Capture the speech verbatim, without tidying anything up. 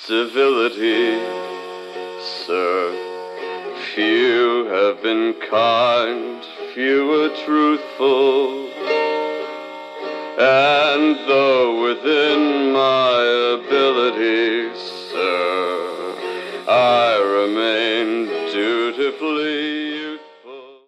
civility, sir. Few have been kind, few are truthful, and though within my ability, sir, I remain